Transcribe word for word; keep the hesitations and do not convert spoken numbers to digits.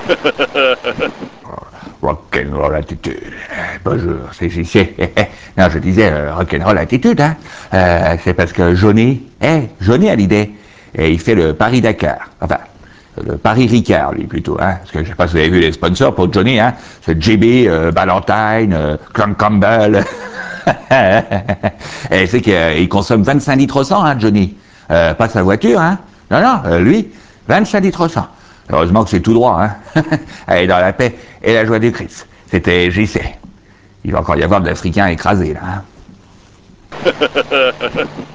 Rock'n'roll attitude. Bonjour, c'est J C. Non, je disais euh, rock'n'roll attitude, hein. Euh, c'est parce que Johnny, eh, Johnny a l'idée. Et il fait le Paris-Dakar. Enfin, le Paris-Ricard, lui, plutôt, hein. Parce que je sais pas si vous avez vu les sponsors pour Johnny, hein. C'est J B, euh, Ballantyne, euh, Clan Campbell. Et c'est qu'il consomme vingt-cinq litres au cent, hein, Johnny. Euh, pas sa voiture, hein. Non, non, euh, lui, vingt-cinq litres au cent. Heureusement que c'est tout droit, hein. Allez, dans la paix et la joie du Christ. C'était J C. Il va encore y avoir de l'Africain écrasé, là, hein.